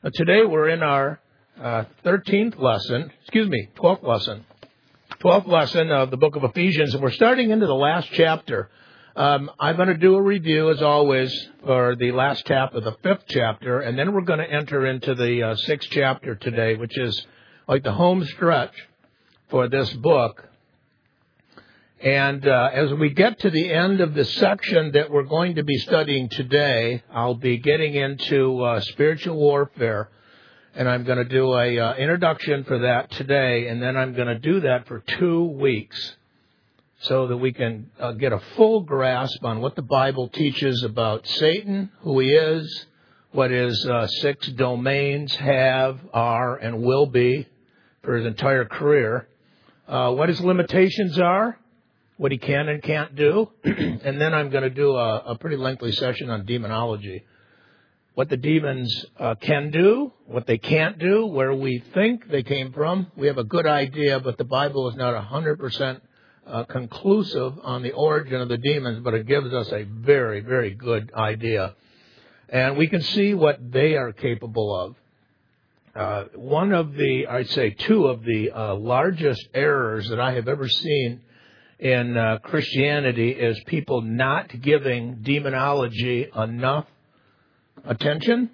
Today we're in our 12th lesson. 12th lesson of the book of Ephesians, and we're starting into the last chapter. I'm going to do a review, as always, for the last half of the 5th chapter, and then we're going to enter into the 6th chapter today, which is like the home stretch for this book. And as we get to the end of the section that we're going to be studying today, I'll be getting into spiritual warfare, and I'm going to do a introduction for that today, and then I'm going to do that for 2 weeks so that we can get a full grasp on what the Bible teaches about Satan, who he is, what his 6 domains are, and will be for his entire career, what his limitations are, what he can and can't do, and then I'm going to do a pretty lengthy session on demonology. What the demons can do, what they can't do, where we think they came from. We have a good idea, but the Bible is not 100% conclusive on the origin of the2 but it gives us a very, very good idea. And we can see what they are capable of. One of the, I'd say 2 of the largest errors that I have ever seen in Christianity is people not giving demonology enough attention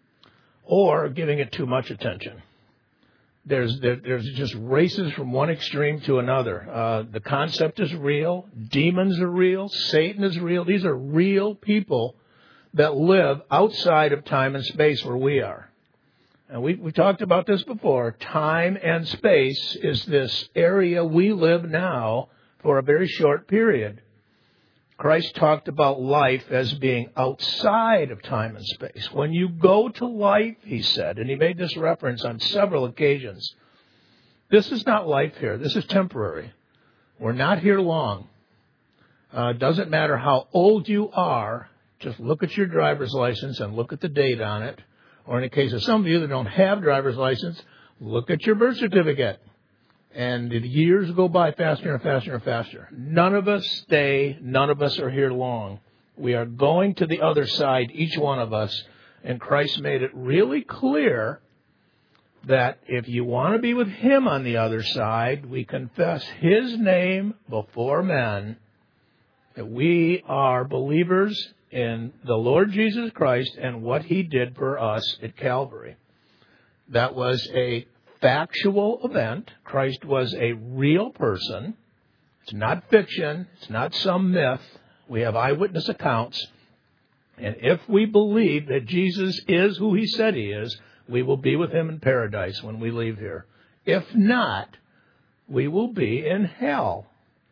or giving it too much attention. There's just races from one extreme to another. The concept is real. Demons are real. Satan is real. These are real people that live outside of time and space where we are. And we talked about this before. Time and space is this area we live now for a very short period. Christ talked about life as being outside of time and space. When you go to life, he said, and he made this reference on several occasions, this is not life here. This is temporary. We're not here long. Doesn't matter how old you are, just look at your driver's license and look at the date on it. Or in the case of some of you that don't have driver's license, look at your birth certificate. And the years go by faster and faster and faster. None of us stay. None of us are here long. We are going to the other side, each one of us. And Christ made it really clear that if you want to be with him on the other side, we confess his name before men, that we are believers in the Lord Jesus Christ and what he did for us at Calvary. That was a factual event. Christ was a real person. It's not fiction. It's not some myth. We have eyewitness accounts. And if we believe that Jesus is who he said he is, we will be with him in paradise when we leave here. If not, we will be in hell.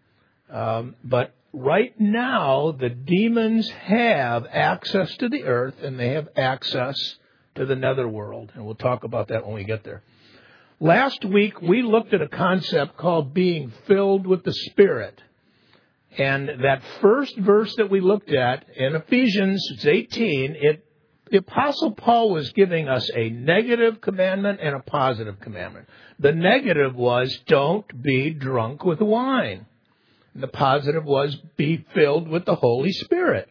But right now, the demons have access to the earth, and they have access to the netherworld. And we'll talk about that when we get there. Last week, we looked at a concept called being filled with the Spirit. And that first verse that we looked at in Ephesians 18, the Apostle Paul was giving us a negative commandment and a positive commandment. The negative was, don't be drunk with wine. And the positive was, be filled with the Holy Spirit.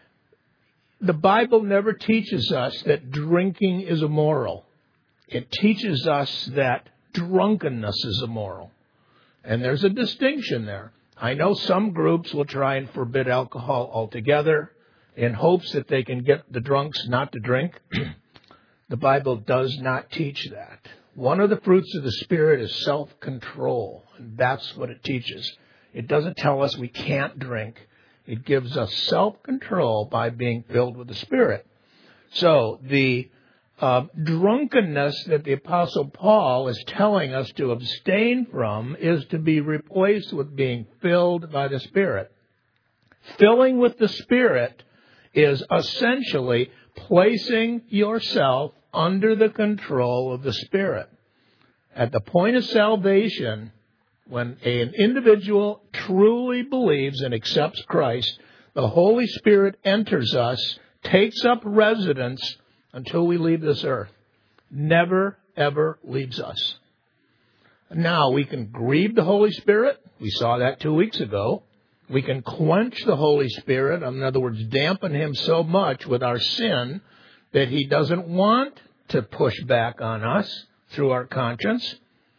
The Bible never teaches us that drinking is immoral. It teaches us that drunkenness is immoral. And there's a distinction there. I know some groups will try and forbid alcohol altogether in hopes that they can get the drunks not to drink. The Bible does not teach that. One of the fruits of the Spirit is self-control, and that's what it teaches. It doesn't tell us we can't drink. It gives us self-control by being filled with the Spirit. So the drunkenness that the Apostle Paul is telling us to abstain from is to be replaced with being filled by the Spirit. Filling with the Spirit is essentially placing yourself under the control of the Spirit. At the point of salvation, when an individual truly believes and accepts Christ, the Holy Spirit enters us, takes up residence until we leave this earth. Never, ever leaves us. Now, we can grieve the Holy Spirit. We saw that 2 weeks ago. We can quench the Holy Spirit. In other words, dampen him so much with our sin that he doesn't want to push back on us through our conscience.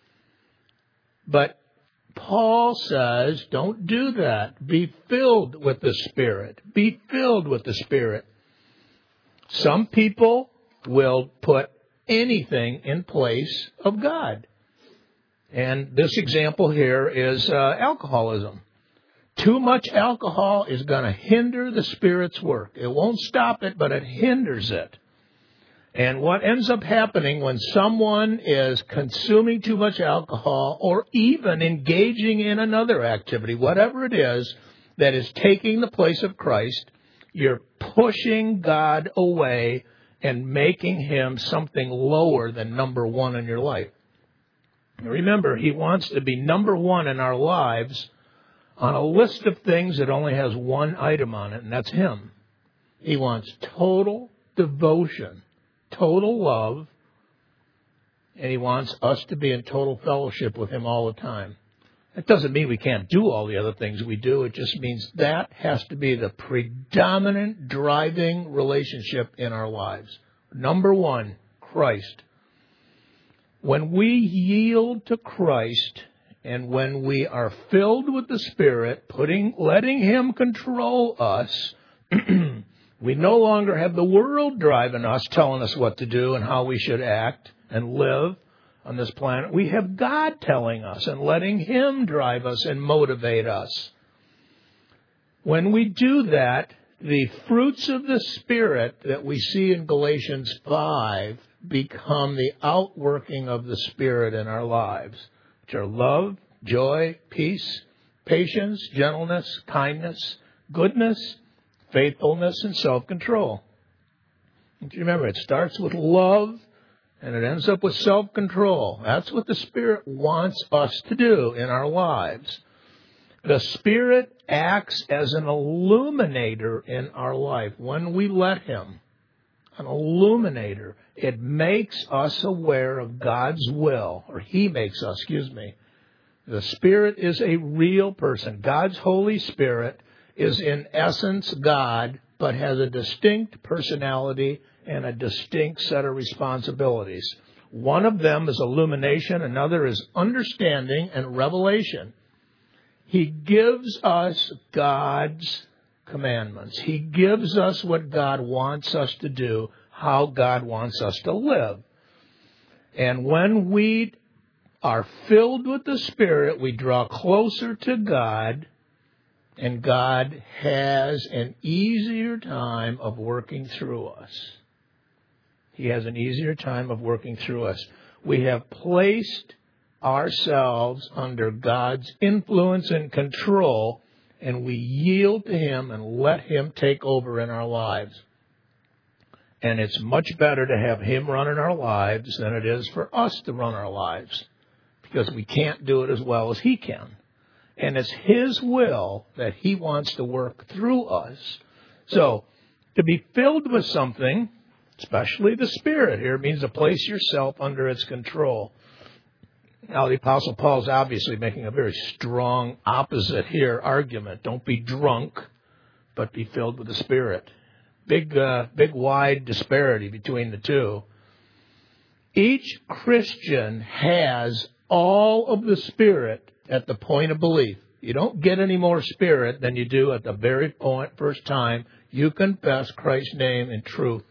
But Paul says, don't do that. Be filled with the Spirit. Be filled with the Spirit. Some people will put anything in place of God. And this example here is alcoholism. Too much alcohol is going to hinder the Spirit's work. It won't stop it, but it hinders it. And what ends up happening when someone is consuming too much alcohol or even engaging in another activity, whatever it is that is taking the place of Christ, you're pushing God away and making him something lower than number one in your life. Remember, he wants to be number one in our lives on a list of things that only has one item on it, and that's him. He wants total devotion, total love, and he wants us to be in total fellowship with him all the time. That doesn't mean we can't do all the other things we do. It just means that has to be the predominant driving relationship in our lives. Number one, Christ. When we yield to Christ and when we are filled with the Spirit, letting him control us, we no longer have the world driving us, telling us what to do and how we should act and live on this planet. We have God telling us and letting him drive us and motivate us. When we do that, the fruits of the Spirit that we see in Galatians 5 become the outworking of the Spirit in our lives, which are love, joy, peace, patience, gentleness, kindness, goodness, faithfulness, and self-control. And remember, it starts with love, and it ends up with self-control. That's what the Spirit wants us to do in our lives. The Spirit acts as an illuminator in our life when we let him. An illuminator. It makes us aware of God's will, or he makes us, The Spirit is a real person. God's Holy Spirit is in essence God, but has a distinct personality and a distinct set of responsibilities. One of them is illumination, another is understanding and revelation. He gives us God's commandments. He gives us what God wants us to do, how God wants us to live. And when we are filled with the Spirit, we draw closer to God, and God has an easier time of working through us. He has an easier time of working through us. We have placed ourselves under God's influence and control, and we yield to him and let him take over in our lives. And it's much better to have him run in our lives than it is for us to run our lives, because we can't do it as well as he can. And it's his will that he wants to work through us. So, to be filled with something, especially the Spirit here, means to place yourself under its control. Now, the Apostle Paul is obviously making a very strong opposite here argument. Don't be drunk, but be filled with the Spirit. Big wide disparity between the two. Each Christian has all of the Spirit at the point of belief. You don't get any more Spirit than you do at the very first time you confess Christ's name in truth.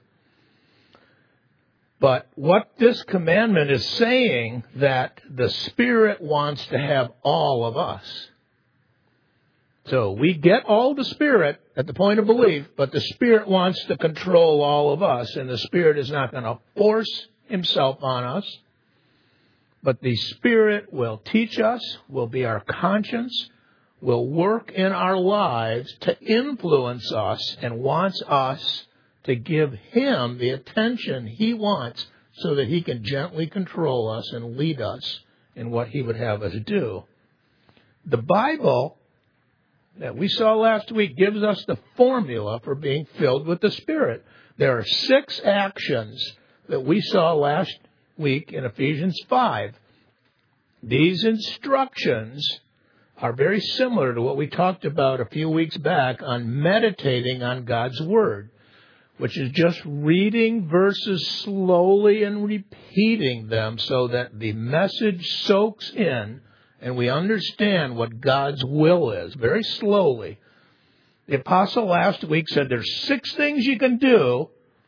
But what this commandment is saying, that the Spirit wants to have all of us. So we get all the Spirit at the point of belief, but the Spirit wants to control all of us, and the Spirit is not going to force himself on us. But the Spirit will teach us, will be our conscience, will work in our lives to influence us, and wants us to give him the attention he wants so that he can gently control us and lead us in what he would have us do. The Bible that we saw last week gives us the formula for being filled with the Spirit. There are 6 actions that we saw last week in Ephesians 5. These instructions are very similar to what we talked about a few weeks back on meditating on God's Word. which is just reading verses slowly and repeating them so that the message soaks in and we understand what God's will is, very slowly. The apostle last week said there's 6 things you can do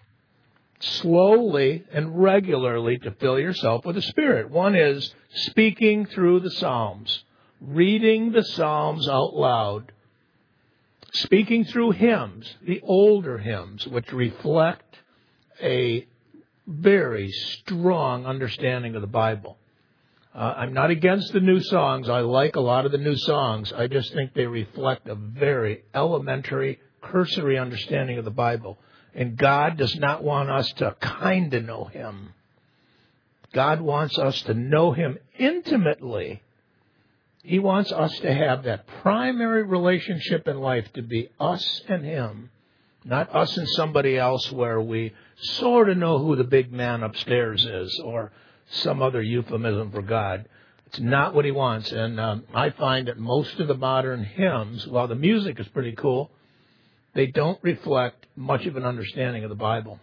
slowly and regularly to fill yourself with the Spirit. One is speaking through the Psalms, reading the Psalms out loud, speaking through hymns, the older hymns, which reflect a very strong understanding of the Bible. I'm not against the new songs. I like a lot of the new songs. I just think they reflect a very elementary, cursory understanding of the Bible. And God does not want us to kind of know Him. God wants us to know Him intimately. He wants us to have that primary relationship in life to be us and Him, not us and somebody else where we sort of know who the big man upstairs is or some other euphemism for God. It's not what He wants. And I find that most of the modern hymns, while the music is pretty cool, they don't reflect much of an understanding of the Bible.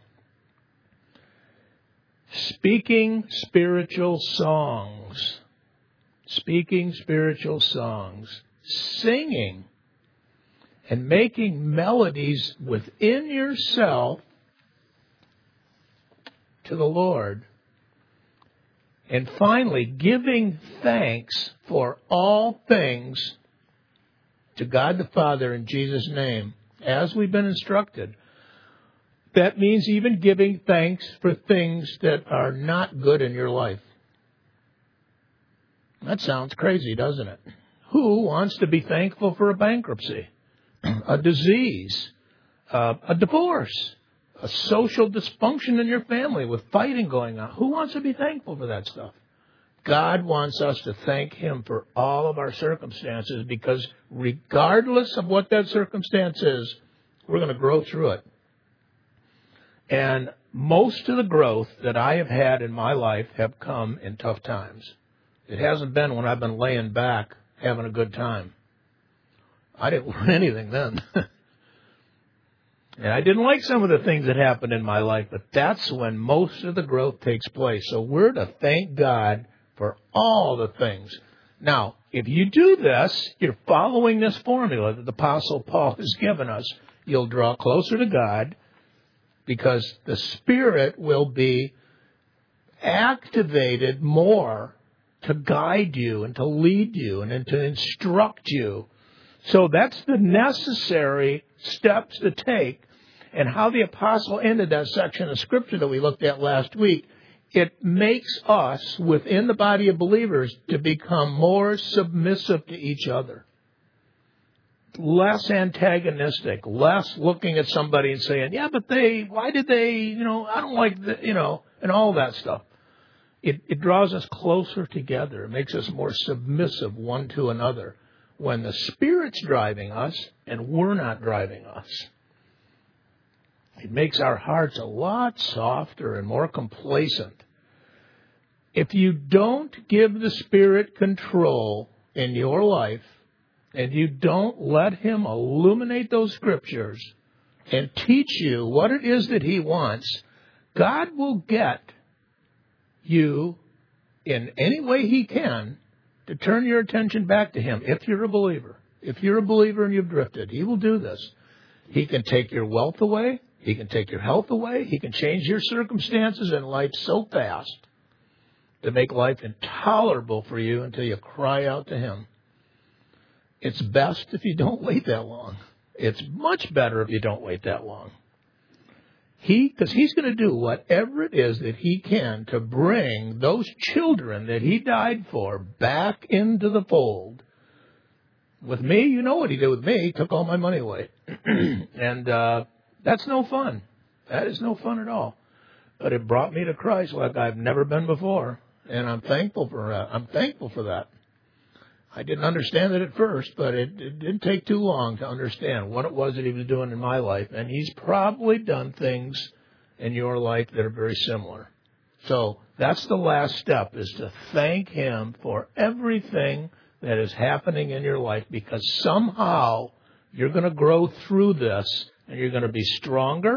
Speaking spiritual songs. Speaking spiritual songs. Singing and making melodies within yourself to the Lord. And finally, giving thanks for all things to God the Father in Jesus' name, as we've been instructed. That means even giving thanks for things that are not good in your life. That sounds crazy, doesn't it? Who wants to be thankful for a bankruptcy, a disease, a divorce, a social dysfunction in your family with fighting going on? Who wants to be thankful for that stuff? God wants us to thank Him for all of our circumstances, because regardless of what that circumstance is, we're going to grow through it. And most of the growth that I have had in my life have come in tough times. It hasn't been when I've been laying back having a good time. I didn't learn anything then. And I didn't like some of the things that happened in my life, but that's when most of the growth takes place. So we're to thank God for all the things. Now, if you do this, you're following this formula that the Apostle Paul has given us. You'll draw closer to God because the Spirit will be activated more to guide you and to lead you and to instruct you. So that's the necessary steps to take. And how the apostle ended that section of Scripture that we looked at last week, it makes us, within the body of believers, to become more submissive to each other. Less antagonistic, less looking at somebody and saying, yeah, but why did they, I don't like, and all that stuff. It draws us closer together. It makes us more submissive one to another when the Spirit's driving us and we're not driving us. It makes our hearts a lot softer and more complacent. If you don't give the Spirit control in your life and you don't let Him illuminate those Scriptures and teach you what it is that He wants, God will get you in any way He can to turn your attention back to Him if you're a believer. If you're a believer and you've drifted, He will do this. He can take your wealth away. He can take your health away. He can change your circumstances in life so fast to make life intolerable for you until you cry out to Him. It's best if you don't wait that long. It's much better if you don't wait that long. Because He's going to do whatever it is that He can to bring those children that He died for back into the fold. With me, you know what He did with me. He took all my money away. And that's no fun. That is no fun at all. But it brought me to Christ like I've never been before. And I'm thankful for that. I'm thankful for that. I didn't understand it at first, but it didn't take too long to understand what it was that He was doing in my life. And He's probably done things in your life that are very similar. So that's the last step, is to thank Him for everything that is happening in your life, because somehow you're going to grow through this and you're going to be stronger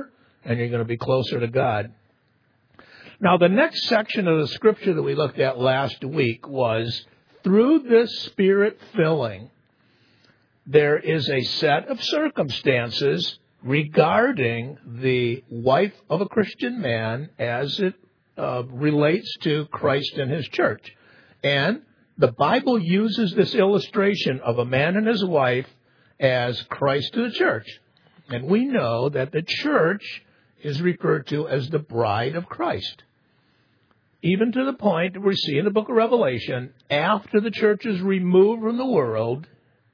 and you're going to be closer to God. Now, the next section of the scripture that we looked at last week was, through this Spirit filling, there is a set of circumstances regarding the wife of a Christian man as it relates to Christ and His church. And the Bible uses this illustration of a man and his wife as Christ to the church. And we know that the church is referred to as the bride of Christ. Even to the point that we see in the book of Revelation, after the church is removed from the world,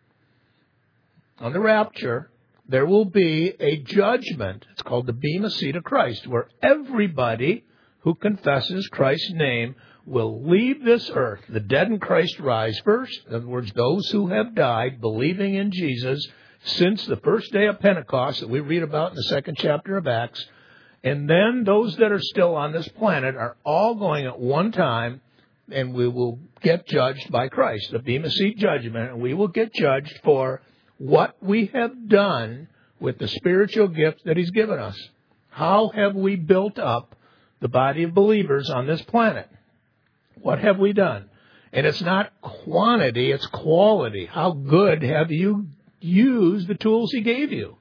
on the rapture, there will be a judgment. It's called the Bema Seat of Christ, where everybody who confesses Christ's name will leave this earth. The dead in Christ rise first. In other words, those who have died believing in Jesus since the first day of Pentecost that we read about in the second chapter of Acts. And then those that are still on this planet are all going at one time, and we will get judged by Christ, the Bema Seat judgment, and we will get judged for what we have done with the spiritual gifts that He's given us. How have we built up the body of believers on this planet? What have we done? And it's not quantity, it's quality. How good have you used the tools He gave you?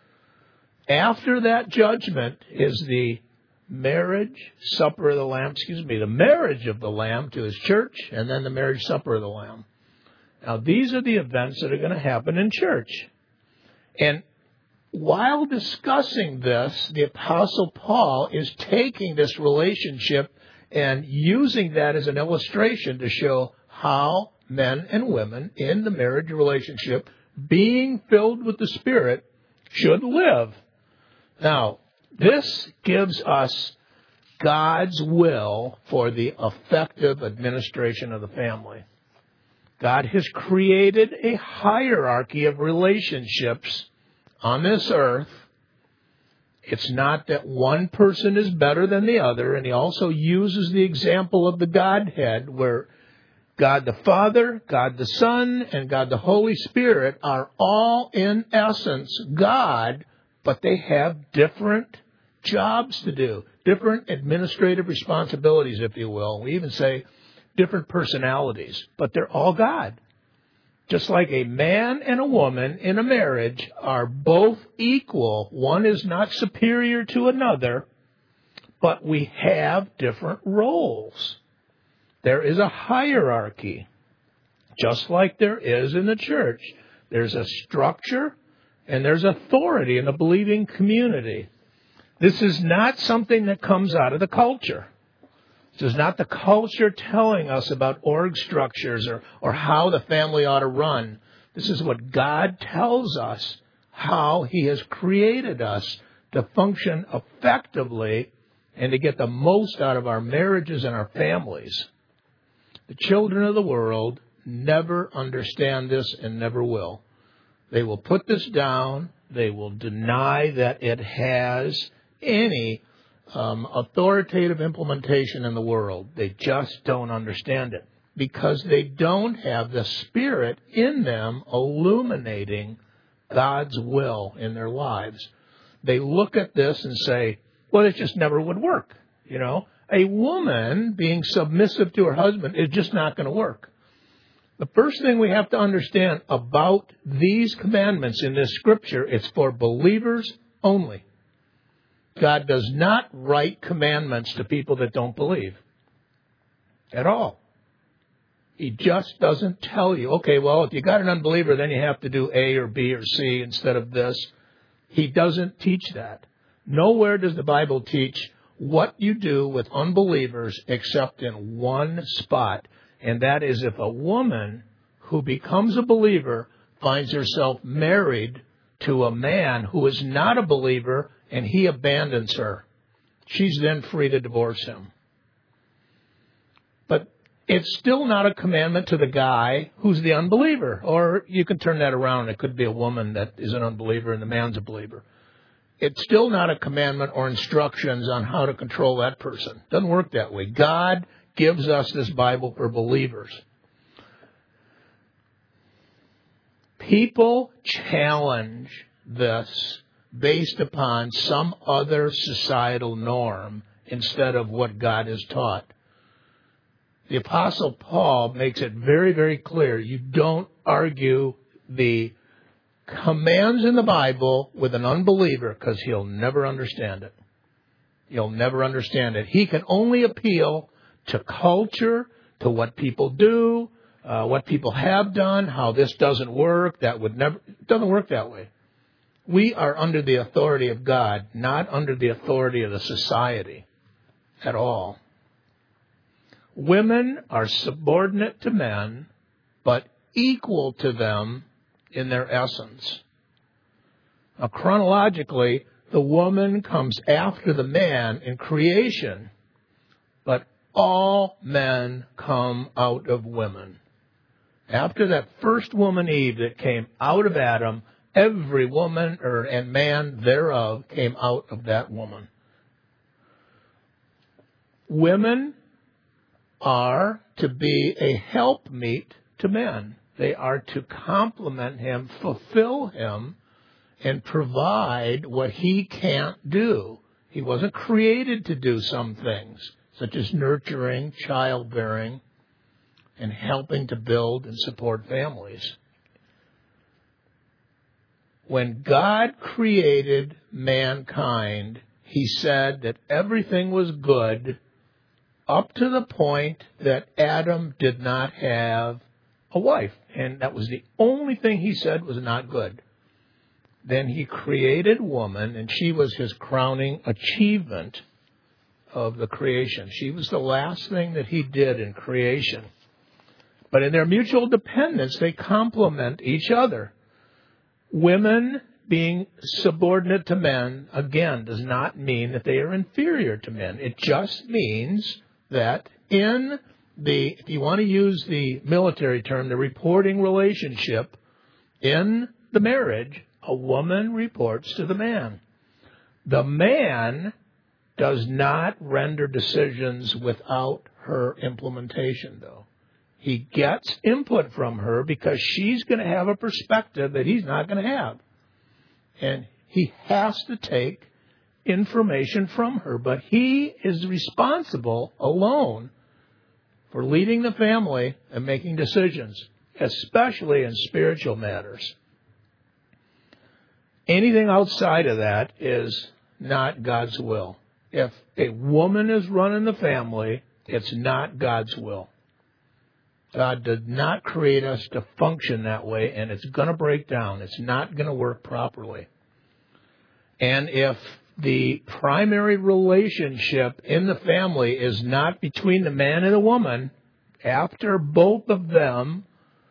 After that judgment is the marriage supper of the Lamb, the marriage of the Lamb to His church, and then the marriage supper of the Lamb. Now, these are the events that are going to happen in church. And while discussing this, the Apostle Paul is taking this relationship and using that as an illustration to show how men and women in the marriage relationship, being filled with the Spirit, should live. Now, this gives us God's will for the effective administration of the family. God has created a hierarchy of relationships on this earth. It's not that one person is better than the other, and He also uses the example of the Godhead, where God the Father, God the Son, and God the Holy Spirit are all in essence God, but they have different jobs to do, different administrative responsibilities, if you will. We even say different personalities, but they're all God. Just like a man and a woman in a marriage are both equal. One is not superior to another, but we have different roles. There is a hierarchy, just like there is in the church. There's a structure and there's authority in the believing community. This is not something that comes out of the culture. This is not the culture telling us about org structures or how the family ought to run. This is what God tells us, how He has created us to function effectively and to get the most out of our marriages and our families. The children of the world never understand this and never will. They will put this down. They will deny that it has any authoritative implementation in the world. They just don't understand it because they don't have the Spirit in them illuminating God's will in their lives. They look at this and say, well, it just never would work. You know, a woman being submissive to her husband is just not going to work. The first thing we have to understand about these commandments in this scripture, it's for believers only. God does not write commandments to people that don't believe at all. He just doesn't tell you, okay, well, if you got an unbeliever, then you have to do A or B or C instead of this. He doesn't teach that. Nowhere does the Bible teach what you do with unbelievers except in one spot. And that is if a woman who becomes a believer finds herself married to a man who is not a believer and he abandons her, she's then free to divorce him. But it's still not a commandment to the guy who's the unbeliever. Or you can turn that around. It could be a woman that is an unbeliever and the man's a believer. It's still not a commandment or instructions on how to control that person. Doesn't work that way. God gives us this Bible for believers. People challenge this based upon some other societal norm instead of what God has taught. The Apostle Paul makes it very, very clear. You don't argue the commands in the Bible with an unbeliever because he'll never understand it. He'll never understand it. He can only appeal to culture, to what people do, what people have done, how this doesn't work. It doesn't work that way. We are under the authority of God, not under the authority of the society at all. Women are subordinate to men, but equal to them in their essence. Now, chronologically, the woman comes after the man in creation, but all men come out of women. After that first woman, Eve, that came out of Adam, every woman and man thereof came out of that woman. Women are to be a helpmeet to men. They are to complement him, fulfill him, and provide what he can't do. He wasn't created to do some things, such as nurturing, childbearing, and helping to build and support families. When God created mankind, he said that everything was good up to the point that Adam did not have a wife. And that was the only thing he said was not good. Then he created woman, and she was his crowning achievement of the creation. She was the last thing that he did in creation. But in their mutual dependence, they complement each other. Women being subordinate to men, again, does not mean that they are inferior to men. It just means that if you want to use the military term, the reporting relationship in the marriage, a woman reports to the man. The man does not render decisions without her implementation, though. He gets input from her because she's going to have a perspective that he's not going to have. And he has to take information from her, but he is responsible alone for leading the family and making decisions, especially in spiritual matters. Anything outside of that is not God's will. If a woman is running the family, it's not God's will. God did not create us to function that way, and it's going to break down. It's not going to work properly. And if the primary relationship in the family is not between the man and the woman, after both of them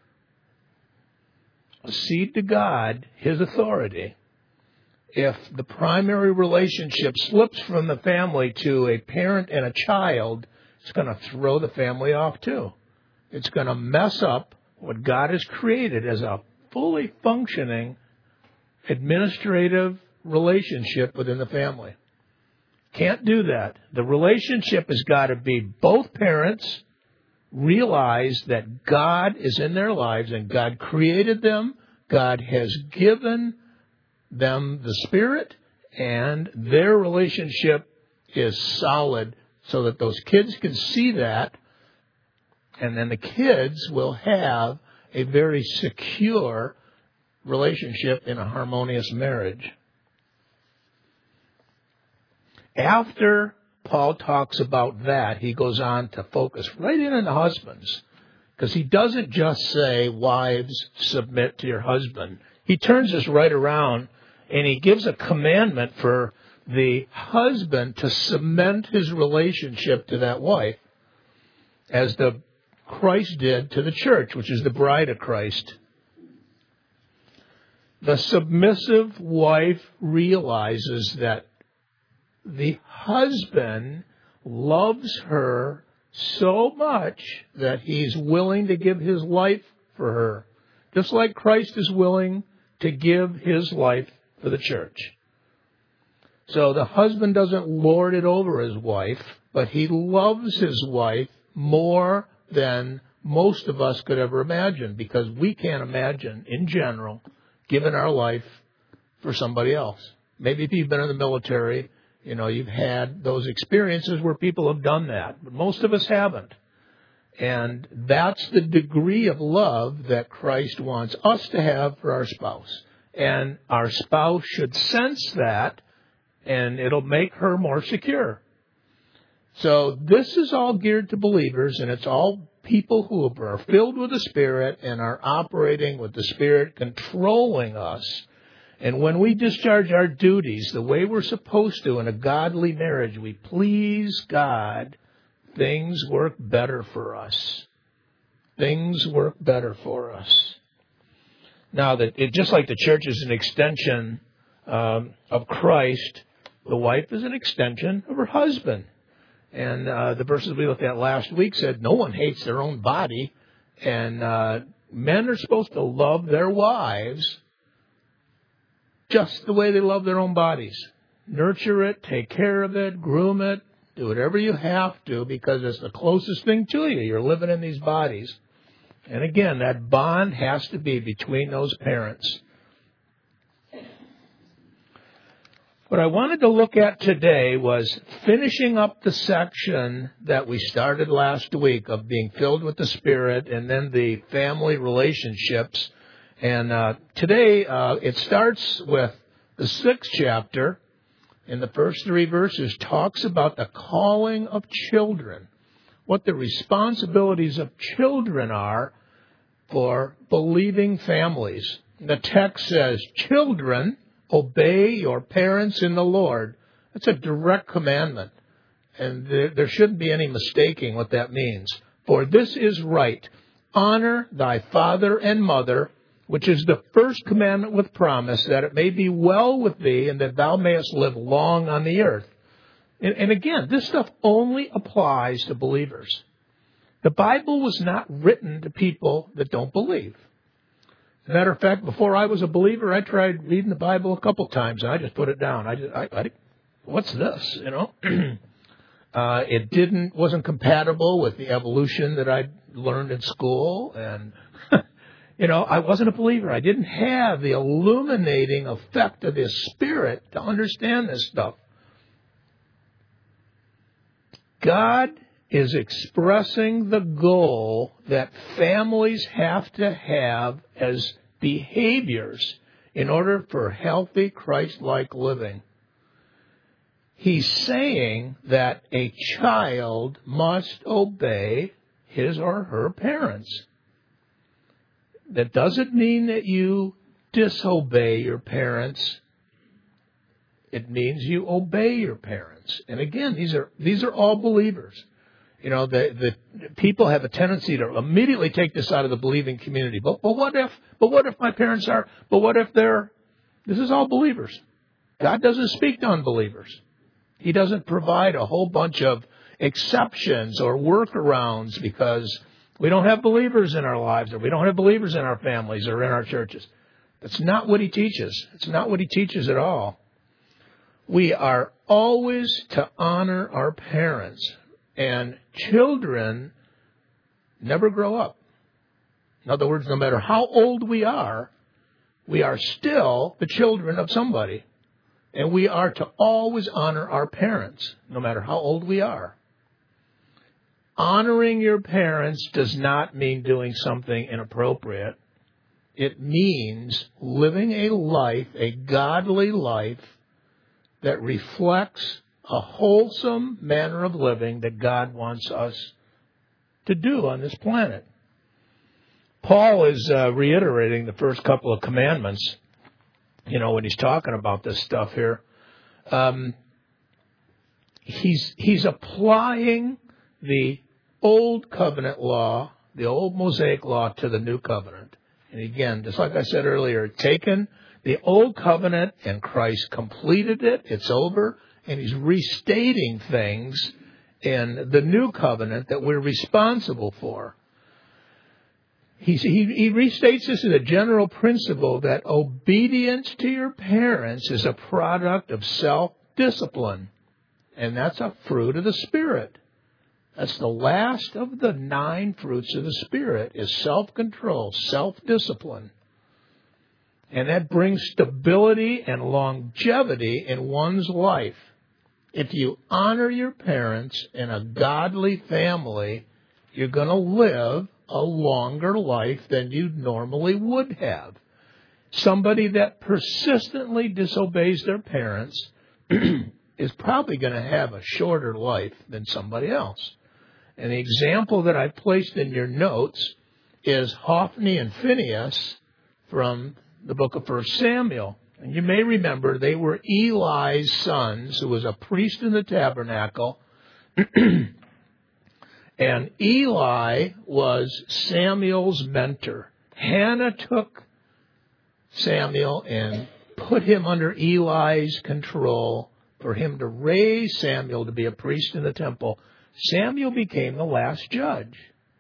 cede to God his authority, if the primary relationship slips from the family to a parent and a child, it's going to throw the family off too. It's going to mess up what God has created as a fully functioning administrative relationship within the family. Can't do that. The relationship has got to be both parents realize that God is in their lives and God created them. God has given them the Spirit, and their relationship is solid so that those kids can see that, and then the kids will have a very secure relationship in a harmonious marriage. After Paul talks about that, he goes on to focus right in on the husbands, because he doesn't just say, wives, submit to your husband. He turns this right around, and he gives a commandment for the husband to cement his relationship to that wife, as the Christ did to the church, which is the bride of Christ. The submissive wife realizes that the husband loves her so much that he's willing to give his life for her, just like Christ is willing to give his life for the church. So the husband doesn't lord it over his wife, but he loves his wife more than most of us could ever imagine, because we can't imagine, in general, giving our life for somebody else. Maybe if you've been in the military, you've had those experiences where people have done that. But most of us haven't. And that's the degree of love that Christ wants us to have for our spouse. And our spouse should sense that, and it'll make her more secure. So this is all geared to believers, and it's all people who are filled with the Spirit and are operating with the Spirit controlling us. And when we discharge our duties the way we're supposed to in a godly marriage, we please God, things work better for us. Things work better for us. Now, just like the church is an extension of Christ, the wife is an extension of her husband. And the verses we looked at last week said no one hates their own body, and men are supposed to love their wives just the way they love their own bodies. Nurture it, take care of it, groom it, do whatever you have to, because it's the closest thing to you. You're living in these bodies. And again, that bond has to be between those parents. What I wanted to look at today was finishing up the section that we started last week of being filled with the Spirit and then the family relationships. And today it starts with the 6th chapter. In the first 3 verses talks about the calling of children, what the responsibilities of children are for believing families. The text says, "Children, obey your parents in the Lord." That's a direct commandment, and there shouldn't be any mistaking what that means. "For this is right. Honor thy father and mother, which is the first commandment with promise, that it may be well with thee, and that thou mayest live long on the earth." And again, this stuff only applies to believers. The Bible was not written to people that don't believe. As a matter of fact, before I was a believer, I tried reading the Bible a couple times, and I just put it down. What's this? It wasn't compatible with the evolution that I learned in school, and I wasn't a believer. I didn't have the illuminating effect of the Spirit to understand this stuff. God is expressing the goal that families have to have as behaviors in order for healthy, Christ-like living. He's saying that a child must obey his or her parents. That doesn't mean that you disobey your parents. It means you obey your parents. And again, these are all believers. The people have a tendency to immediately take this out of the believing community. But what if my parents are? But what if they're? This is all believers. God doesn't speak to unbelievers. He doesn't provide a whole bunch of exceptions or workarounds because we don't have believers in our lives, or we don't have believers in our families or in our churches. That's not what he teaches. It's not what he teaches at all. We are always to honor our parents, and children never grow up. In other words, no matter how old we are still the children of somebody. And we are to always honor our parents, no matter how old we are. Honoring your parents does not mean doing something inappropriate. It means living a life, a godly life, that reflects a wholesome manner of living that God wants us to do on this planet. Paul is reiterating the first couple of commandments, when he's talking about this stuff here. He's applying the old covenant law, the old Mosaic law, to the new covenant. And again, just like I said earlier, taken the old covenant and Christ completed it. It's over. And he's restating things in the new covenant that we're responsible for. He restates this as a general principle that obedience to your parents is a product of self-discipline. And that's a fruit of the Spirit. That's the last of the 9 fruits of the Spirit, is self-control, self-discipline. And that brings stability and longevity in one's life. If you honor your parents in a godly family, you're going to live a longer life than you normally would have. Somebody that persistently disobeys their parents is probably going to have a shorter life than somebody else. And the example that I placed in your notes is Hophni and Phinehas from the book of 1 Samuel. And you may remember they were Eli's sons, who was a priest in the tabernacle. And Eli was Samuel's mentor. Hannah took Samuel and put him under Eli's control for him to raise Samuel to be a priest in the temple. Samuel became the last judge.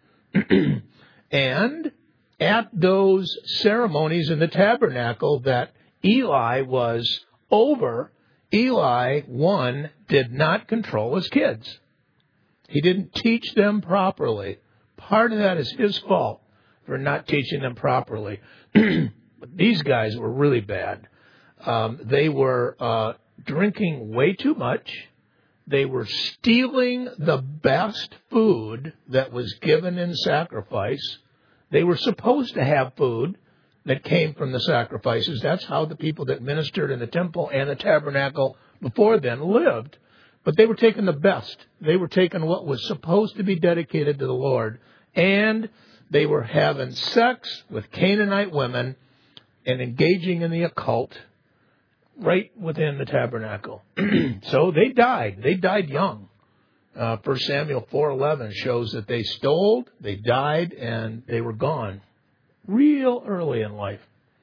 And at those ceremonies in the tabernacle that Eli was over, Eli, one, did not control his kids. He didn't teach them properly. Part of that is his fault for not teaching them properly. But these guys were really bad. They were drinking way too much. They were stealing the best food that was given in sacrifice. They were supposed to have food that came from the sacrifices. That's how the people that ministered in the temple and the tabernacle before then lived. But they were taking the best. They were taking what was supposed to be dedicated to the Lord. And they were having sex with Canaanite women and engaging in the occult right within the tabernacle. So they died. They died young. 1 Samuel 4:11 shows that they stole, they died, and they were gone real early in life.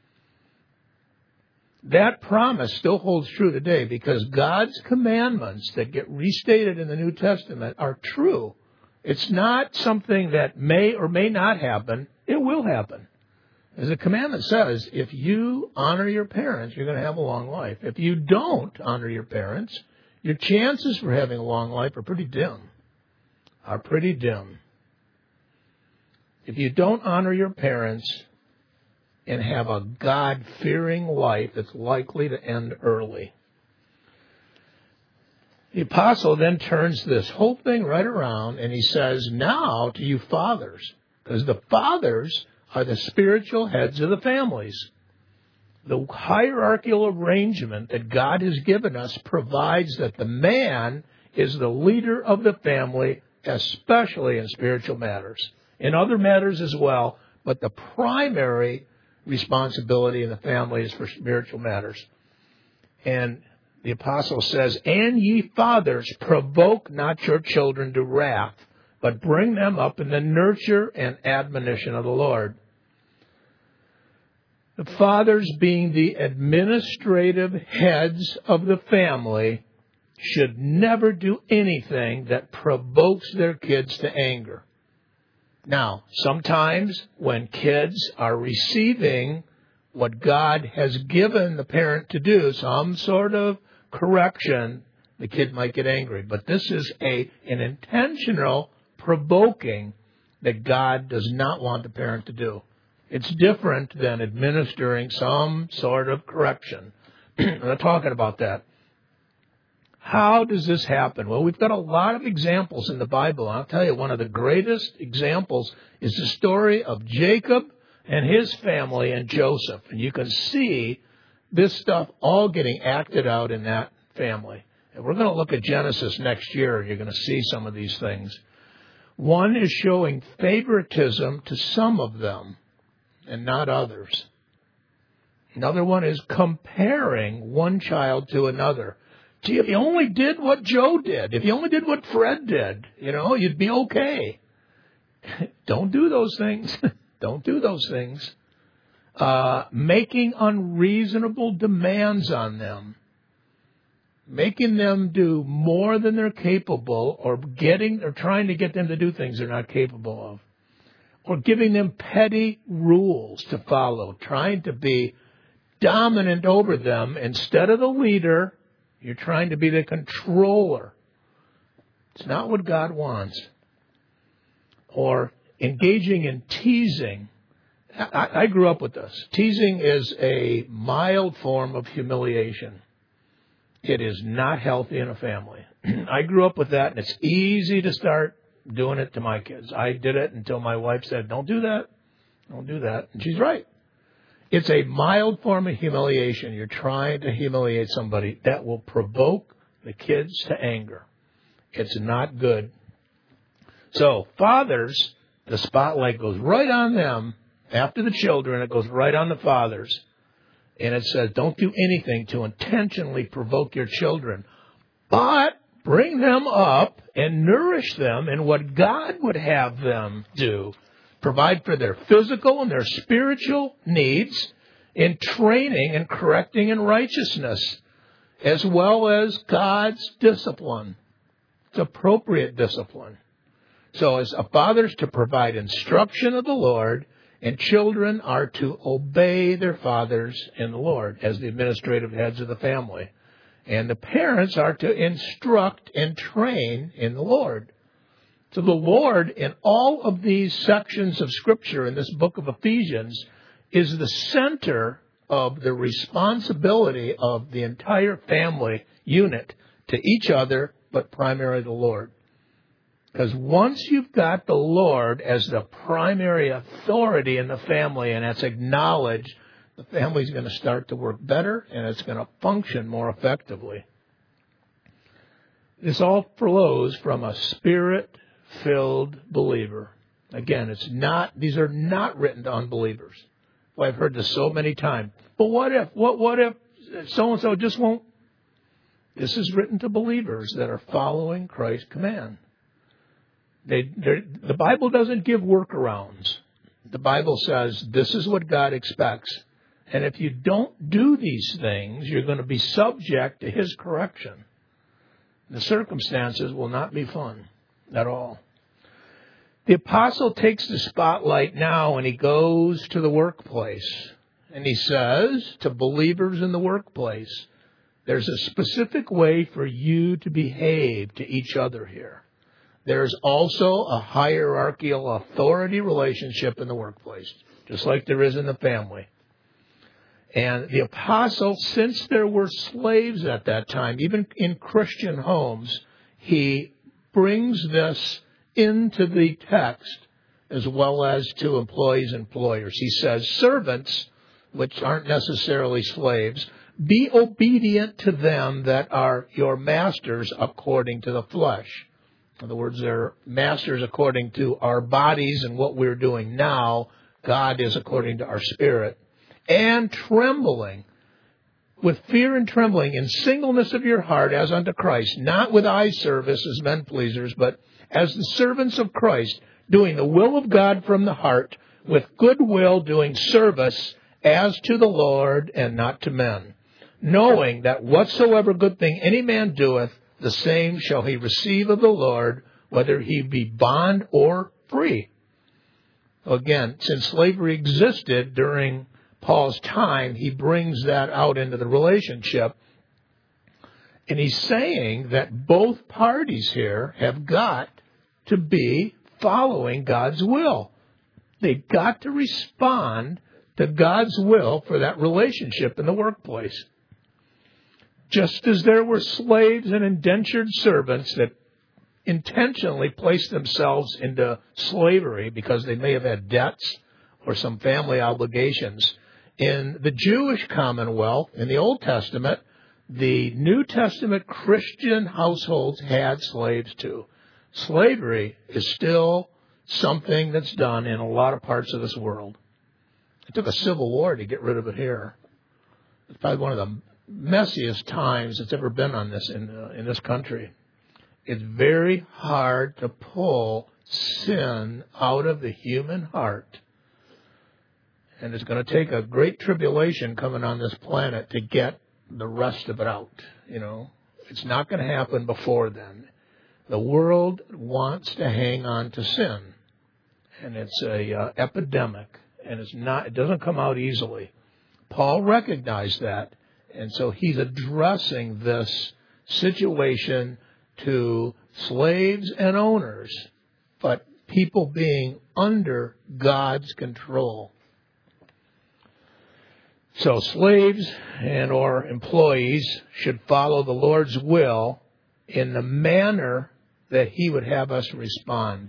That promise still holds true today because God's commandments that get restated in the New Testament are true. It's not something that may or may not happen. It will happen. As the commandment says, if you honor your parents, you're going to have a long life. If you don't honor your parents, your chances for having a long life are pretty dim. If you don't honor your parents and have a God-fearing life, it's likely to end early. The apostle then turns this whole thing right around and he says, now to you fathers, because the fathers are the spiritual heads of the families. The hierarchical arrangement that God has given us provides that the man is the leader of the family, especially in spiritual matters. In other matters as well, but the primary responsibility in the family is for spiritual matters. And the apostle says, and ye fathers, provoke not your children to wrath, but bring them up in the nurture and admonition of the Lord. The fathers, being the administrative heads of the family, should never do anything that provokes their kids to anger. Now, sometimes when kids are receiving what God has given the parent to do, some sort of correction, the kid might get angry. But this is an intentional provoking that God does not want the parent to do. It's different than administering some sort of correction. I'm not talking about that. How does this happen? Well, we've got a lot of examples in the Bible. I'll tell you, one of the greatest examples is the story of Jacob and his family and Joseph. And you can see this stuff all getting acted out in that family. And we're going to look at Genesis next year, and you're going to see some of these things. One is showing favoritism to some of them and not others. Another one is comparing one child to another. Gee, if you only did what Joe did, if you only did what Fred did, you'd be okay. Don't do those things. Don't do those things. Making unreasonable demands on them. Making them do more than they're capable, or trying to get them to do things they're not capable of. Or giving them petty rules to follow, trying to be dominant over them instead of the leader. You're trying to be the controller. It's not what God wants. Or engaging in teasing. I grew up with this. Teasing is a mild form of humiliation. It is not healthy in a family. I grew up with that, and it's easy to start doing it to my kids. I did it until my wife said, don't do that. Don't do that. And she's right. It's a mild form of humiliation. You're trying to humiliate somebody that will provoke the kids to anger. It's not good. So fathers, the spotlight goes right on them. After the children, it goes right on the fathers. And it says, don't do anything to intentionally provoke your children, but bring them up and nourish them in what God would have them do. Provide for their physical and their spiritual needs in training and correcting in righteousness, as well as God's discipline. It's appropriate discipline. So as a father's to provide instruction of the Lord, and children are to obey their fathers in the Lord as the administrative heads of the family. And the parents are to instruct and train in the Lord. So the Lord, in all of these sections of Scripture in this book of Ephesians, is the center of the responsibility of the entire family unit to each other, but primarily the Lord. Because once you've got the Lord as the primary authority in the family, and that's acknowledged, the family's going to start to work better, and it's going to function more effectively. This all flows from a Spirit-filled believer. Again, these are not written to unbelievers. Well, I've heard this so many times. But what if so-and-so just won't? This is written to believers that are following Christ's command. The Bible doesn't give workarounds. The Bible says this is what God expects. And if you don't do these things, you're going to be subject to His correction. The circumstances will not be fun at all. The apostle takes the spotlight now and he goes to the workplace. And he says to believers in the workplace, there's a specific way for you to behave to each other here. There's also a hierarchical authority relationship in the workplace, just like there is in the family. And the apostle, since there were slaves at that time, even in Christian homes, he brings this into the text as well as to employees and employers. He says, servants, which aren't necessarily slaves, be obedient to them that are your masters according to the flesh. In other words, they're masters according to our bodies and what we're doing now. God is according to our spirit. And trembling, with fear and trembling, in singleness of your heart as unto Christ, not with eye service as men pleasers, but as the servants of Christ, doing the will of God from the heart, with good will doing service as to the Lord and not to men, knowing that whatsoever good thing any man doeth, the same shall he receive of the Lord, whether he be bond or free. Again, since slavery existed during Paul's time, he brings that out into the relationship. And he's saying that both parties here have got to be following God's will. They've got to respond to God's will for that relationship in the workplace. Just as there were slaves and indentured servants that intentionally placed themselves into slavery because they may have had debts or some family obligations, in the Jewish commonwealth, in the Old Testament, the New Testament Christian households had slaves too. Slavery is still something that's done in a lot of parts of this world. It took a civil war to get rid of it here. It's probably one of the messiest times that's ever been on this in this country. It's very hard to pull sin out of the human heart. And it's going to take a great tribulation coming on this planet to get the rest of it out. You know, it's not going to happen before then. The world wants to hang on to sin. And it's a epidemic. And it doesn't come out easily. Paul recognized that. And so he's addressing this situation to slaves and owners, but people being under God's control. So slaves and or employees should follow the Lord's will in the manner that He would have us respond.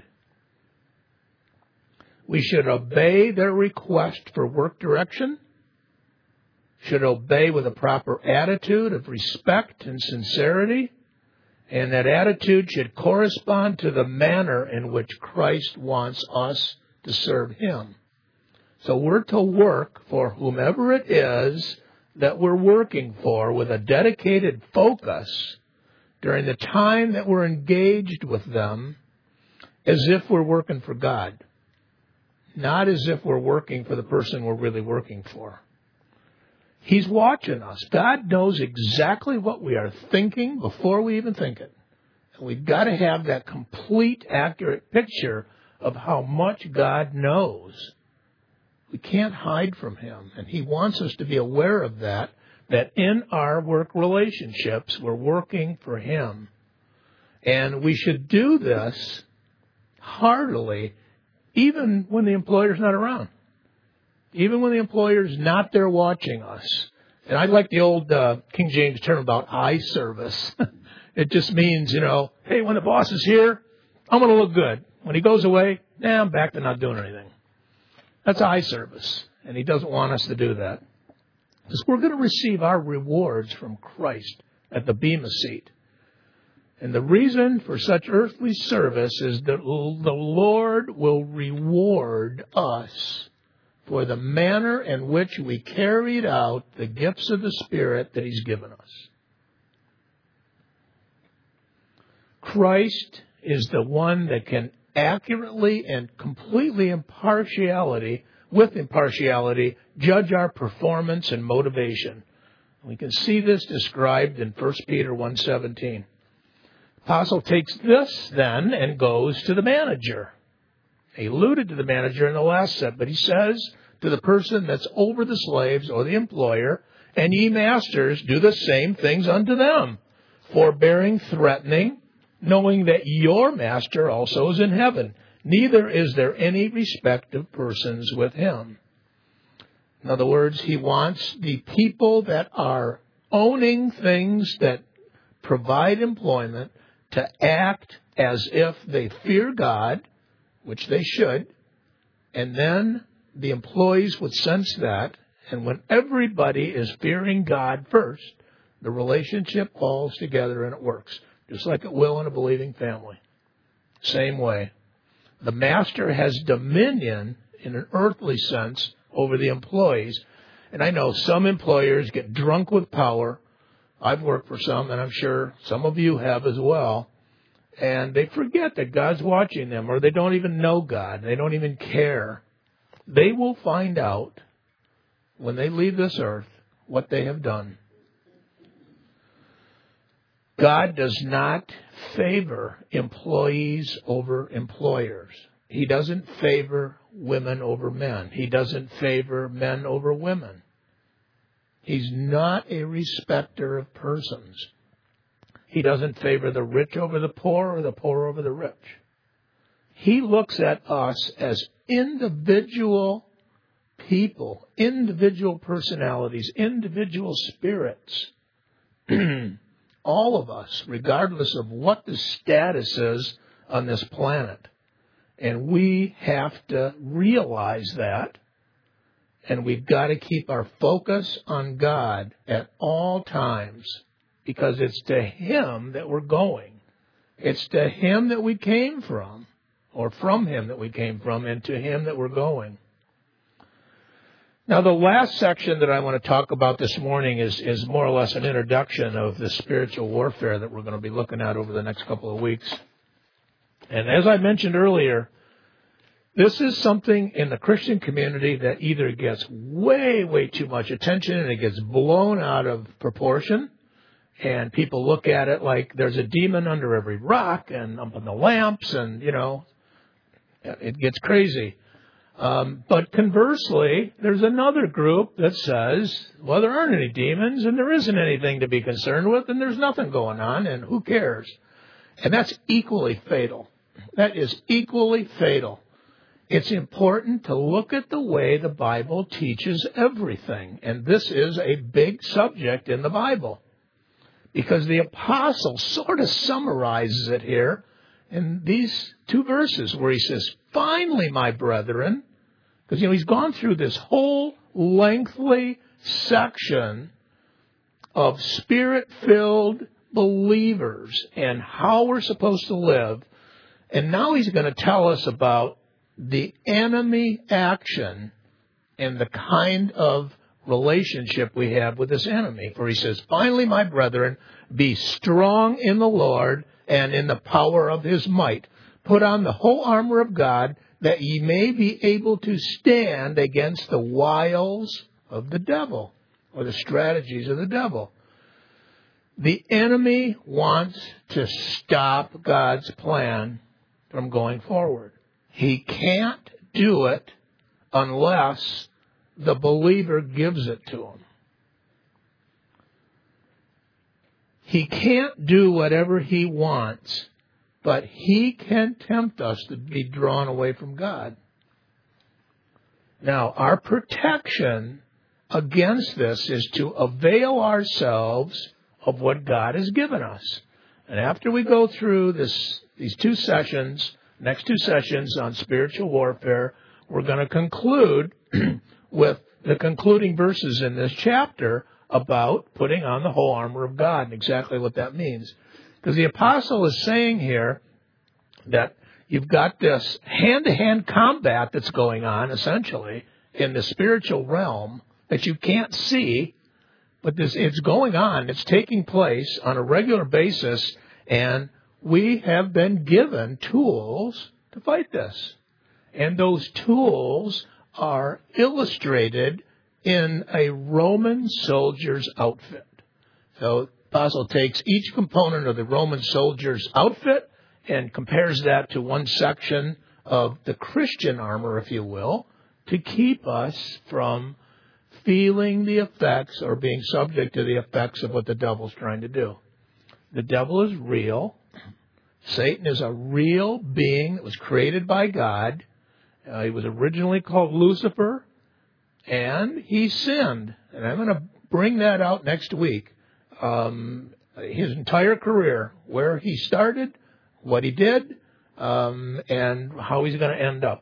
We should obey their request for work direction, should obey with a proper attitude of respect and sincerity, and that attitude should correspond to the manner in which Christ wants us to serve Him. So we're to work for whomever it is that we're working for with a dedicated focus during the time that we're engaged with them as if we're working for God, not as if we're working for the person we're really working for. He's watching us. God knows exactly what we are thinking before we even think it. And we've got to have that complete, accurate picture of how much God knows. We can't hide from Him. And He wants us to be aware of that in our work relationships, we're working for Him. And we should do this heartily, even when the employer's not around. Even when the employer's not there watching us. And I like the old King James term about eye service. It just means, hey, when the boss is here, I'm going to look good. When he goes away, I'm back to not doing anything. That's eye service. And He doesn't want us to do that. Because we're going to receive our rewards from Christ at the Bema seat. And the reason for such earthly service is that the Lord will reward us for the manner in which we carried out the gifts of the Spirit that He's given us. Christ is the one that can accurately and completely with impartiality, judge our performance and motivation. We can see this described in 1 Peter 1:17. Apostle takes this then and goes to the manager. He alluded to the manager in the last set, but he says to the person that's over the slaves or the employer, and ye masters, do the same things unto them, forbearing, threatening, knowing that your master also is in heaven. Neither is there any respect of persons with Him. In other words, He wants the people that are owning things that provide employment to act as if they fear God, which they should, and then the employees would sense that, and when everybody is fearing God first, the relationship falls together and it works, just like it will in a believing family. Same way. The master has dominion in an earthly sense over the employees, and I know some employers get drunk with power. I've worked for some, and I'm sure some of you have as well. And they forget that God's watching them, or they don't even know God. They don't even care. They will find out when they leave this earth what they have done. God does not favor employees over employers. He doesn't favor women over men. He doesn't favor men over women. He's not a respecter of persons. He doesn't favor the rich over the poor or the poor over the rich. He looks at us as individual people, individual personalities, individual spirits. All of us, regardless of what the status is on this planet. And we have to realize that. And we've got to keep our focus on God at all times, because it's to Him that we're going. It's to Him that we came from, or from Him that we came from, and to Him that we're going. Now, the last section that I want to talk about this morning is more or less an introduction of the spiritual warfare that we're going to be looking at over the next couple of weeks. And as I mentioned earlier, this is something in the Christian community that either gets way, way too much attention and it gets blown out of proportion. And people look at it like there's a demon under every rock and up in the lamps and, it gets crazy. But conversely, there's another group that says, well, there aren't any demons and there isn't anything to be concerned with and there's nothing going on and who cares? And that's equally fatal. That is equally fatal. It's important to look at the way the Bible teaches everything. And this is a big subject in the Bible. Because the apostle sort of summarizes it here in these two verses where he says, finally, my brethren, because, he's gone through this whole lengthy section of Spirit-filled believers and how we're supposed to live. And now he's going to tell us about the enemy action and the kind of relationship we have with this enemy. For he says, finally, my brethren, be strong in the Lord and in the power of his might. Put on the whole armor of God, that ye may be able to stand against the wiles of the devil, or the strategies of the devil. The enemy wants to stop God's plan from going forward. He can't do it unless the believer gives it to him. He can't do whatever he wants, but he can tempt us to be drawn away from God. Now, our protection against this is to avail ourselves of what God has given us. And after we go through these two sessions, next two sessions on spiritual warfare, we're going to conclude with the concluding verses in this chapter about putting on the whole armor of God and exactly what that means. Because the apostle is saying here that you've got this hand-to-hand combat that's going on, essentially, in the spiritual realm that you can't see, but it's going on. It's taking place on a regular basis, and we have been given tools to fight this. And those tools are illustrated in a Roman soldier's outfit. So the apostle takes each component of the Roman soldier's outfit and compares that to one section of the Christian armor, if you will, to keep us from feeling the effects or being subject to the effects of what the devil's trying to do. The devil is real. Satan is a real being that was created by God. He was originally called Lucifer, and he sinned. And I'm going to bring that out next week. His entire career, where he started, what he did, and how he's going to end up.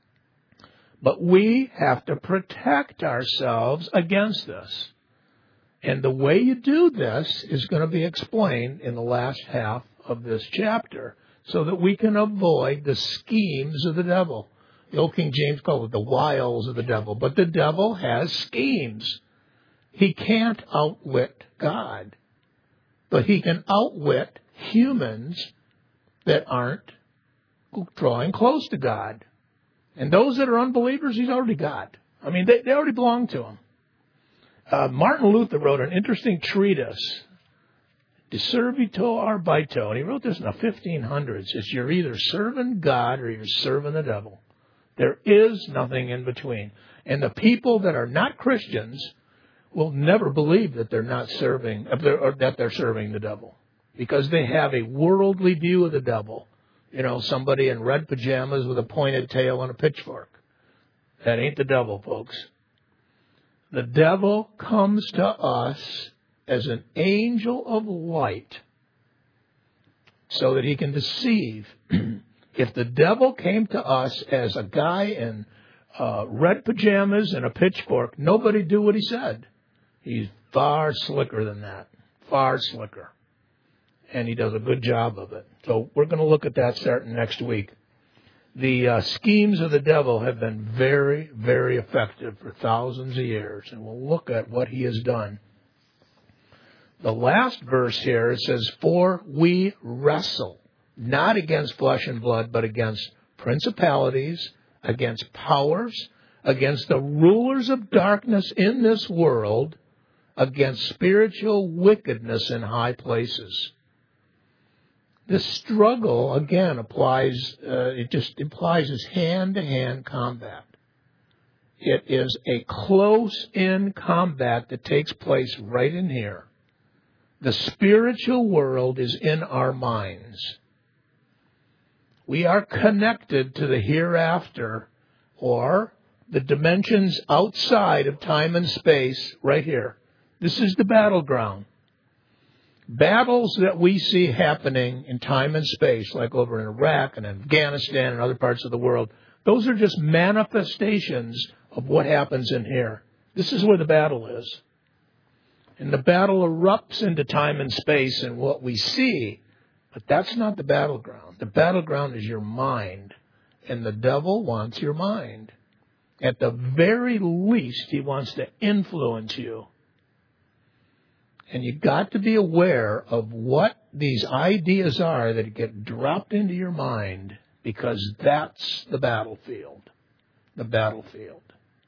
But we have to protect ourselves against this. And the way you do this is going to be explained in the last half of this chapter so that we can avoid the schemes of the devil. The old King James called it the wiles of the devil. But the devil has schemes. He can't outwit God. But he can outwit humans that aren't drawing close to God. And those that are unbelievers, he's already got. I mean, they already belong to him. Martin Luther wrote an interesting treatise, De Servito Arbito, and he wrote this in the 1500s. It's you're either serving God or you're serving the devil. There is nothing in between. And the people that are not Christians will never believe that they're not serving, or that they're serving the devil, because they have a worldly view of the devil. You know, somebody in red pajamas with a pointed tail and a pitchfork. That ain't the devil, folks. The devil comes to us as an angel of light so that he can deceive. If the devil came to us as a guy in red pajamas and a pitchfork, nobody'd do what he said. He's far slicker than that. Far slicker. And he does a good job of it. So we're going to look at that starting next week. The schemes of the devil have been very, very effective for thousands of years. And we'll look at what he has done. The last verse here, it says, for we wrestle, not against flesh and blood, but against principalities, against powers, against the rulers of darkness in this world, against spiritual wickedness in high places. This struggle, again, it just implies this hand-to-hand combat. It is a close-in combat that takes place right in here. The spiritual world is in our minds. We are connected to the hereafter, or the dimensions outside of time and space right here. This is the battleground. Battles that we see happening in time and space, like over in Iraq and Afghanistan and other parts of the world, those are just manifestations of what happens in here. This is where the battle is. And the battle erupts into time and space and what we see. But that's not the battleground. The battleground is your mind. And the devil wants your mind. At the very least, he wants to influence you. And you've got to be aware of what these ideas are that get dropped into your mind, because that's the battlefield. The battlefield.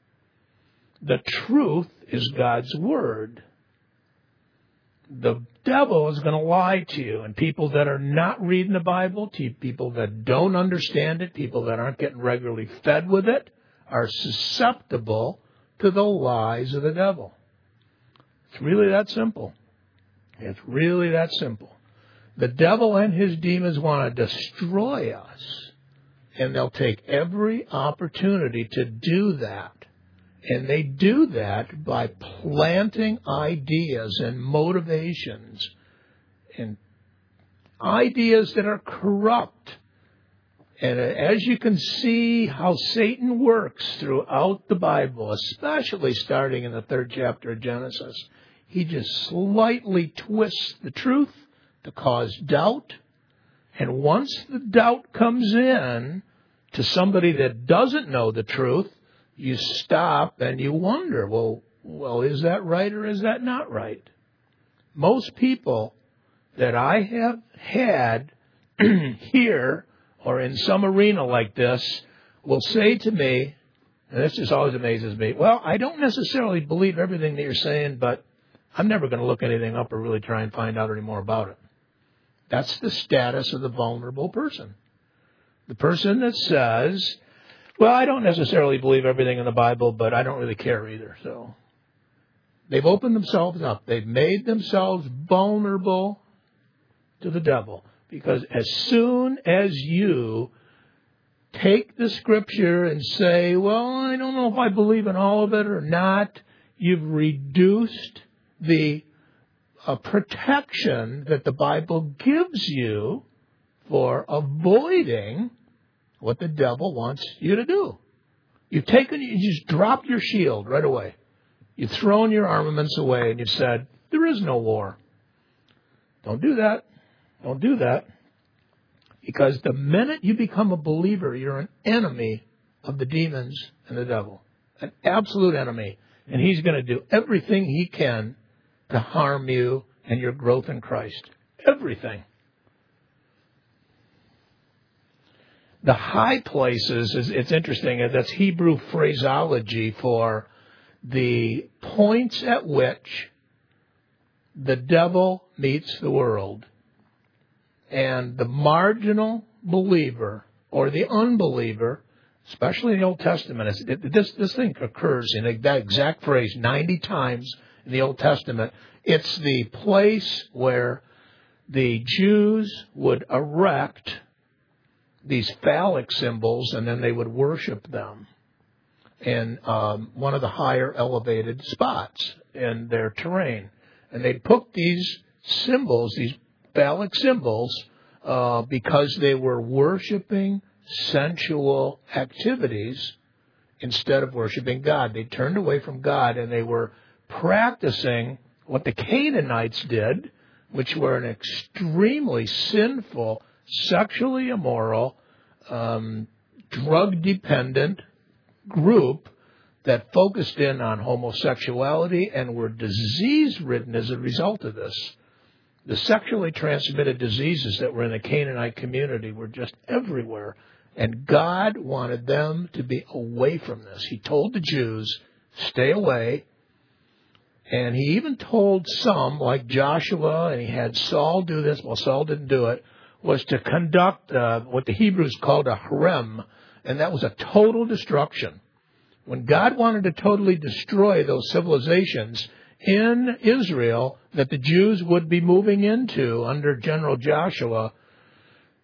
The truth is God's Word. The devil is going to lie to you, and people that are not reading the Bible, people that don't understand it, people that aren't getting regularly fed with it, are susceptible to the lies of the devil. It's really that simple. It's really that simple. The devil and his demons want to destroy us, and they'll take every opportunity to do that. And they do that by planting ideas and motivations and ideas that are corrupt. And as you can see how Satan works throughout the Bible, especially starting in the 3rd chapter of Genesis, he just slightly twists the truth to cause doubt. And once the doubt comes in to somebody that doesn't know the truth, you stop and you wonder, well, is that right or is that not right? Most people that I have had here or in some arena like this will say to me, and this just always amazes me, well, I don't necessarily believe everything that you're saying, but I'm never going to look anything up or really try and find out any more about it. That's the status of the vulnerable person. The person that says, well, I don't necessarily believe everything in the Bible, but I don't really care either. So they've opened themselves up. They've made themselves vulnerable to the devil. Because as soon as you take the Scripture and say, well, I don't know if I believe in all of it or not, you've reduced the protection that the Bible gives you for avoiding what the devil wants you to do. You just dropped your shield right away. You've thrown your armaments away and you've said, there is no war. Don't do that. Don't do that. Because the minute you become a believer, you're an enemy of the demons and the devil. An absolute enemy. And he's going to do everything he can to harm you and your growth in Christ. Everything. The high places, it's interesting, that's Hebrew phraseology for the points at which the devil meets the world. And the marginal believer or the unbeliever, especially in the Old Testament, this thing occurs in that exact phrase 90 times in the Old Testament. It's the place where the Jews would erect these phallic symbols, and then they would worship them in one of the higher elevated spots in their terrain. And they'd put these symbols, these phallic symbols, because they were worshiping sensual activities instead of worshiping God. They turned away from God, and they were practicing what the Canaanites did, which were an extremely sinful, sexually immoral, drug-dependent group that focused in on homosexuality and were disease-ridden as a result of this. The sexually transmitted diseases that were in the Canaanite community were just everywhere, and God wanted them to be away from this. He told the Jews, stay away, and he even told some, like Joshua, and he had Saul do this. Well, Saul didn't do it. Was to conduct what the Hebrews called a harem, and that was a total destruction. When God wanted to totally destroy those civilizations in Israel that the Jews would be moving into under General Joshua,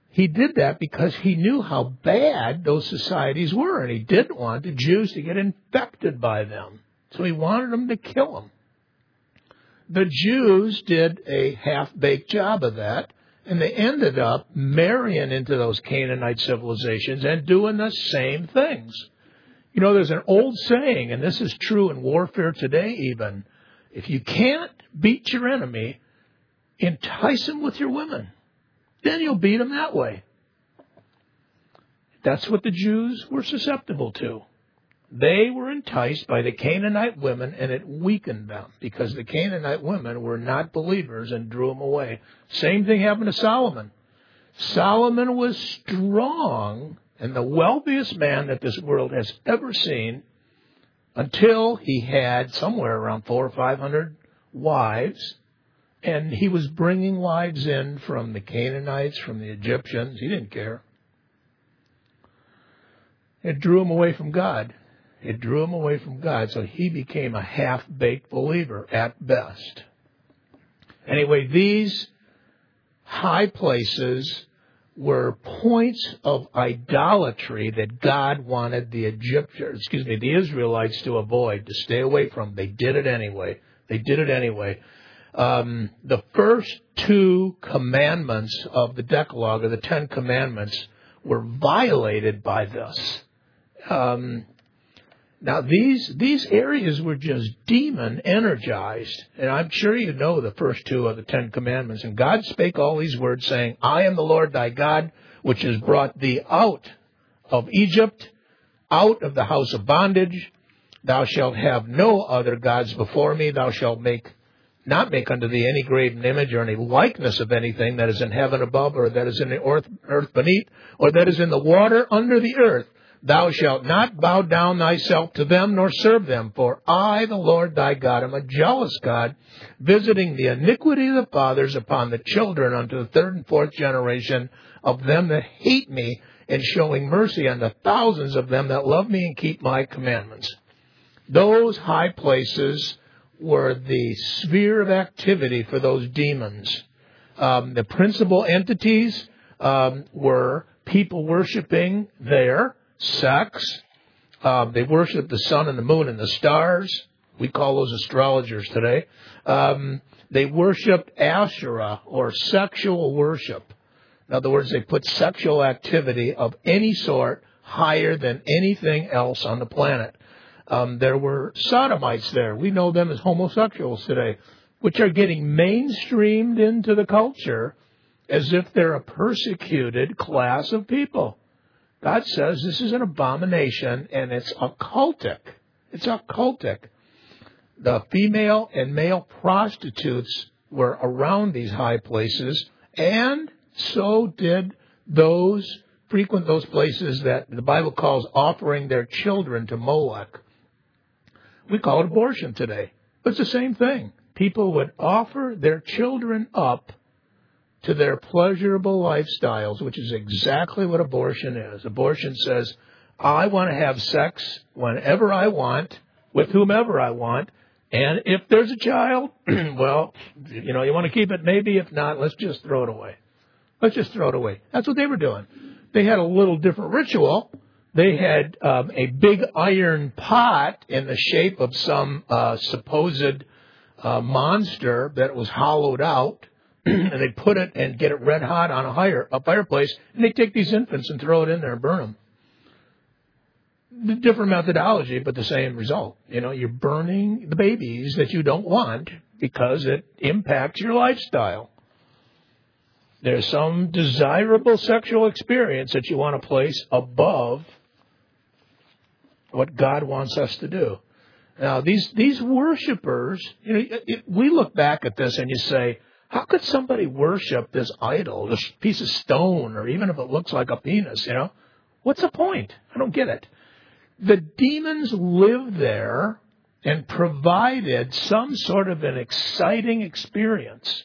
he did that because he knew how bad those societies were, and he didn't want the Jews to get infected by them. So he wanted them to kill them. The Jews did a half-baked job of that, and they ended up marrying into those Canaanite civilizations and doing the same things. You know, there's an old saying, and this is true in warfare today even, if you can't beat your enemy, entice him with your women. Then you'll beat him that way. That's what the Jews were susceptible to. They were enticed by the Canaanite women, and it weakened them because the Canaanite women were not believers and drew them away. Same thing happened to Solomon. Solomon was strong and the wealthiest man that this world has ever seen until he had somewhere around 400 or 500 wives, and he was bringing wives in from the Canaanites, from the Egyptians. He didn't care. It drew him away from God. It drew him away from God, so he became a half-baked believer at best. Anyway, these high places were points of idolatry that God wanted the Israelites to avoid, to stay away from. They did it anyway. The first 2 commandments of the Decalogue, or the 10 Commandments, were violated by this. Now, these areas were just demon-energized. And I'm sure you know the first 2 of the 10 Commandments. And God spake all these words, saying, I am the Lord thy God, which has brought thee out of Egypt, out of the house of bondage. Thou shalt have no other gods before me. Thou shalt not make unto thee any graven image or any likeness of anything that is in heaven above, or that is in the earth beneath, or that is in the water under the earth. Thou shalt not bow down thyself to them, nor serve them. For I, the Lord thy God, am a jealous God, visiting the iniquity of the fathers upon the children unto the 3rd and 4th generation of them that hate me, and showing mercy on the thousands of them that love me and keep my commandments. Those high places were the sphere of activity for those demons. The principal entities were people worshiping there. Sex. They worship the sun and the moon and the stars. We call those astrologers today. They worshiped Asherah, or sexual worship. In other words, they put sexual activity of any sort higher than anything else on the planet. There were sodomites there. We know them as homosexuals today, which are getting mainstreamed into the culture as if they're a persecuted class of people. God says this is an abomination, and it's occultic. It's occultic. The female and male prostitutes were around these high places, and so did those frequent those places that the Bible calls offering their children to Molech. We call it abortion today. But it's the same thing. People would offer their children up to their pleasurable lifestyles, which is exactly what abortion is. Abortion says, I want to have sex whenever I want, with whomever I want, and if there's a child, well, you want to keep it, maybe. If not, let's just throw it away. That's what they were doing. They had a little different ritual. They had a big iron pot in the shape of some supposed monster that was hollowed out. And they put it and get it red hot on a fireplace, and they take these infants and throw it in there and burn them. Different methodology, but the same result. You're burning the babies that you don't want because it impacts your lifestyle. There's some desirable sexual experience that you want to place above what God wants us to do. Now, these worshipers, we look back at this and you say, how could somebody worship this idol, this piece of stone, or even if it looks like a penis, What's the point? I don't get it. The demons lived there and provided some sort of an exciting experience.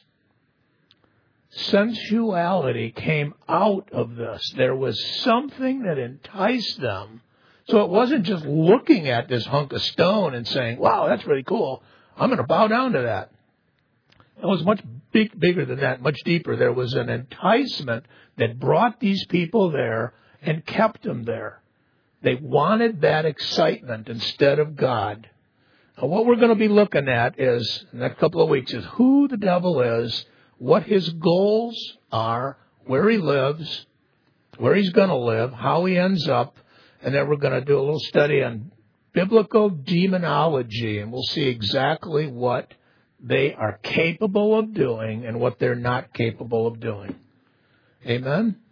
Sensuality came out of this. There was something that enticed them. So it wasn't just looking at this hunk of stone and saying, wow, that's really cool. I'm going to bow down to that. It was much bigger than that, much deeper. There was an enticement that brought these people there and kept them there. They wanted that excitement instead of God. Now, what we're going to be looking at is, in the next couple of weeks, is who the devil is, what his goals are, where he lives, where he's going to live, how he ends up, and then we're going to do a little study on biblical demonology, and we'll see exactly what they are capable of doing and what they're not capable of doing. Amen?